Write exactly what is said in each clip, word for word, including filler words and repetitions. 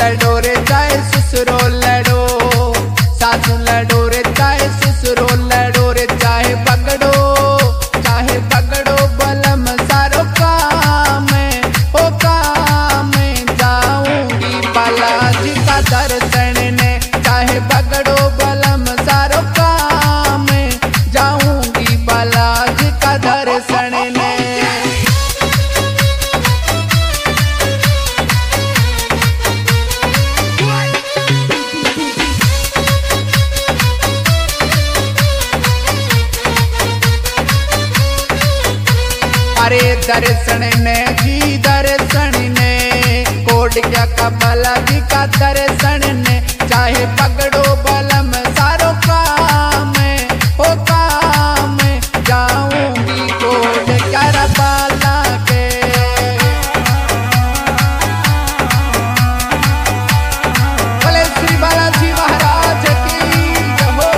लड़ो रे चाहे ससुरो लड़ो, सासू लड़ो रे चाहे ससुरो लड़ो रे, चाहे पकड़ो चाहे पकड़ो बलम सारो काम ओ काम, जाऊंगी बालाजी का दर्शन ने, चाहे पकड़ो बलम सारो काम, जाऊंगी बालाजी का दर्शन ने। अरे दर्शन ने जी दर्शन ने, कोट क्या का बालाजी का दर्शन ने, चाहे पकड़ो बलम सारो काम ओ काम, जाऊंगी कोट क्या बाला के। बोले श्री बालाजी महाराज की जय हो।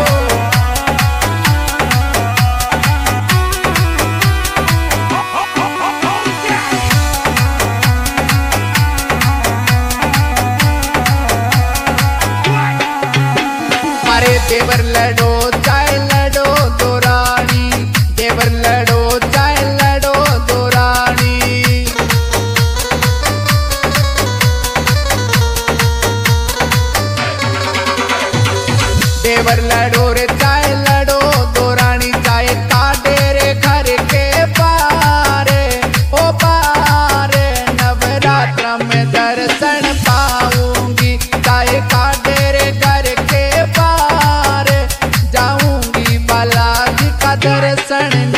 अरे देवर लड़ो चाहे लड़ो दो रानी, देवर लड़ो चाहे लड़ो दो रानी, देवर लड़ो रे चाहे लड़ो दो रानी, चाहे काटे रे घर के पारे ओ पारे, नवरात्र में दर्शन पाऊंगी, चाहे काटे रे घर के पारे, जाऊंगी बालाजी का दर्शन ने।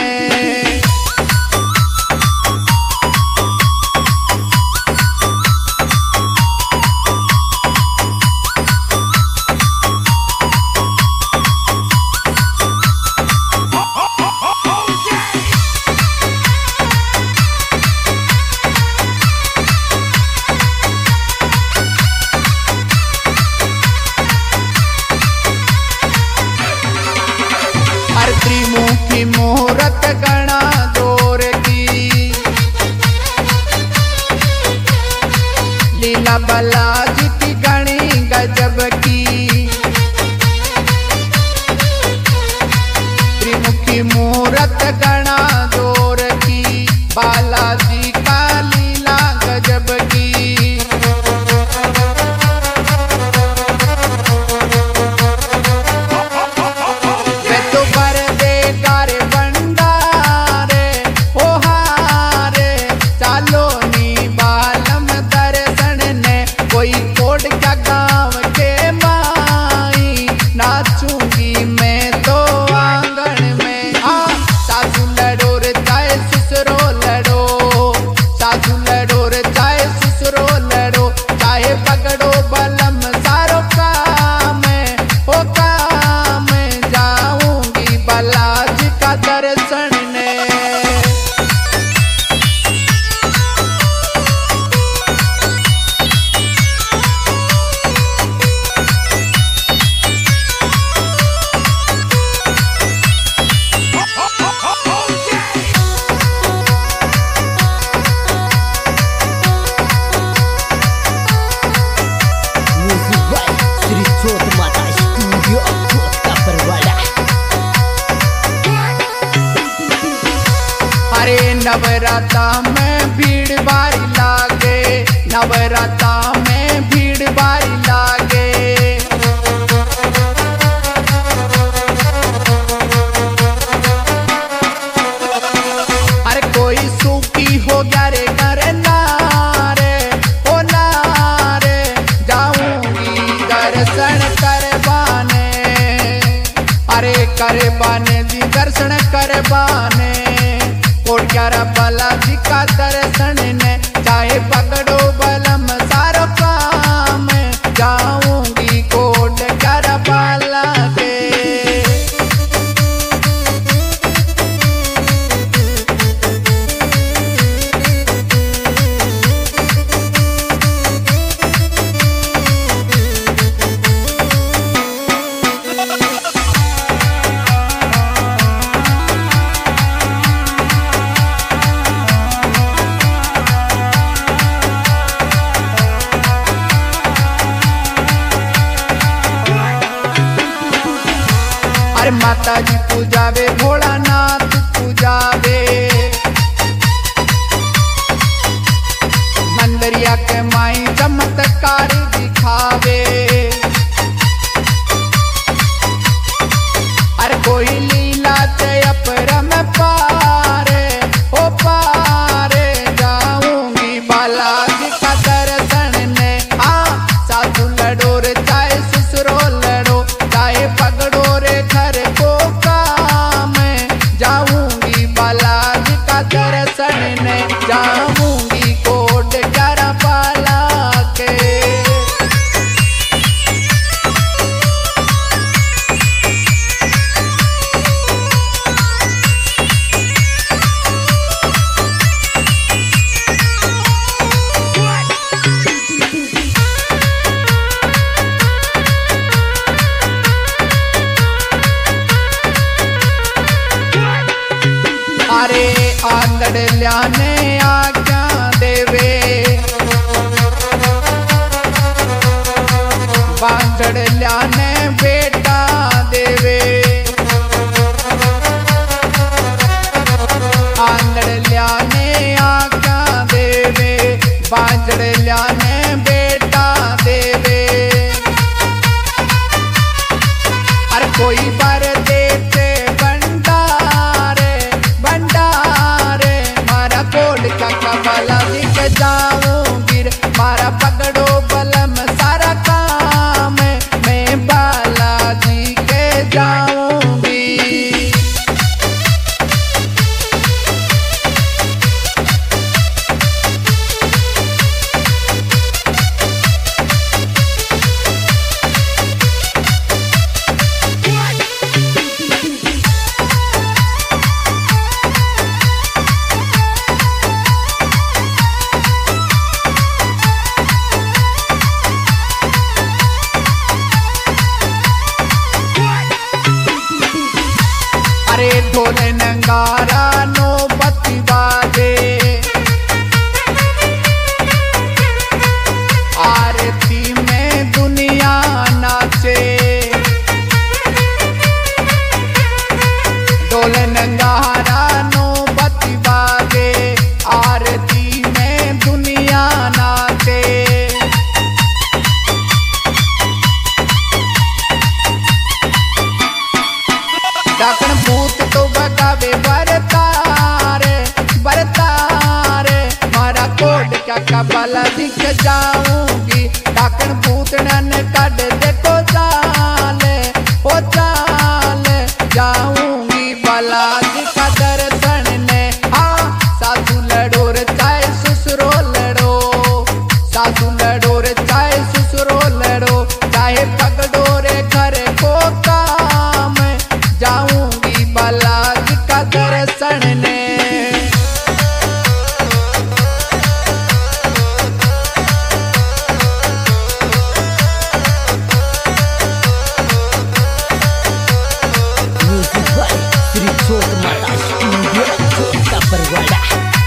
त्रिमुखी मुहूर्त गणा जोर की, लीला बालाजी की गणी गजब की, त्रिमुखी मुहूर्त गणा जोर की, बालाजी का लीला गजब की। नाचूंगी मैं तो आंगन में, हाँ सासू लड़ो रे चाहे ससुरो लड़ो, सासू लड़ो रे चाहे ससुरो लड़ो, चाहे पकड़ो बलम सारो काम ओ काम, जाऊंगी बालाजी का दर्शन ने। अरे नवराता में भीड़ भारी लागे, नवराता में भीड़ भारी लागे, अरे कोई सूखी हो गया रे घर नारे ओ नारे, जाऊंगी दर्शन करवाने, अरे करवाने दी दर्शन करवाने, कोट ग्यारह बालाजी का दर्शन ने, चाहे पकड़ो बलम सारो काम, जाऊंगी कोट ग्यारह बाला के। जावे भोलानाथ पूजावे। मंदरिया के माई चमत्कार दिखावे। अरे कोई लीला ते अपरम पारे ओ पारे जाऊंगी बालाजी का दर्शन ने। आ सासू लड़ो रे चाहे ससुरो लड़ो, चाहे पकड़ो रे घर को काम, जाऊंगी बालाजी का दर्शन ने। जाऊंगी कोट ग्यारह पाला के। अरे आंदड़ ल्याने आज्ञा देवे, बांझड़ ल्याने बेटा देवे। आंदड़ ल्याने आज्ञा देवे, बांझड़ ल्याने बेटा देवे। अरे कोई बर देते भंडारे भंडारे, मारा कोड का बालाजी के जाऊंगी। मारा पकड़ो बलम सारा काम, मैं बालाजी के जाऊंगी। अरे ढोल नगारा नौबत बाजे, आरती में दुनिया नाचे। ढोल नगारा नौबत बाजे, आरती में दुनिया नाचे। डाकण भूत तो बगावे बरतारे बरतारे, मारा कोड क्या का बालाजी के जाऊंगी। डाकण भूत नन कड देखो चाले ओ चाले, जाऊंगी बालाजी का दर्शन ने। हाँ सासू लड़ो रे चाहे ससुरो लड़ो, सासू लड़ो रे चाहे ससुरो लड़ो, चाहे पकड़ो रे घर को काम, जाऊंगी बालाजी का दर्शन ने। Music by Sri Chot Mata Studio Chota Perwada।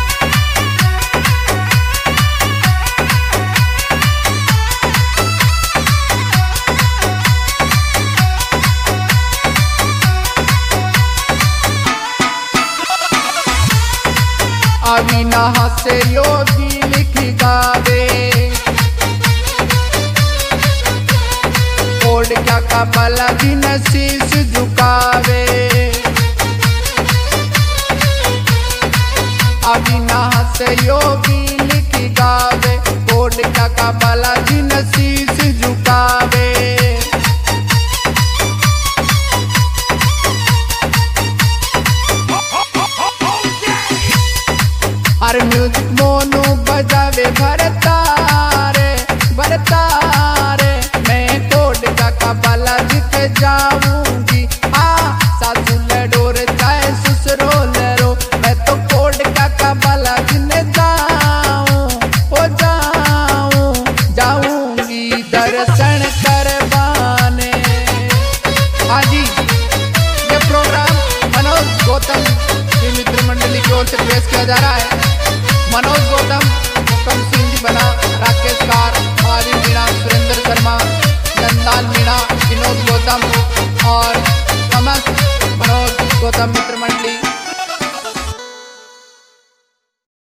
Avinash से योगी लिख गावे, कोड क्या का बालाजी न शीश झुकावे। अविनाश से योगी लिख गावे, कोड क्या का बालाजी न शीश झुकावे। अरे म्यूजिक मोनू बजावे भरतारे भरतारे, मैं कोड का बालाजी के जाऊंगी। आ सासू लड़ो रे चाहे ससुरो लड़ो, मैं तो कोड का बालाजी ने जाऊं ओ जाऊं, जाऊंगी दर्शन करवाने। हाँ जी, ये प्रोग्राम मनोज गौतम जी मित्र मंडली की ओर से पेश किया जा रहा है। मनोज गौतम, हुकम सिंह जी बना, राकेश कार, आदि मीणा, सुरेंद्र शर्मा, नंदलाल मीणा, विनोद गौतम और कमस मनोज गौतम मित्र मंडल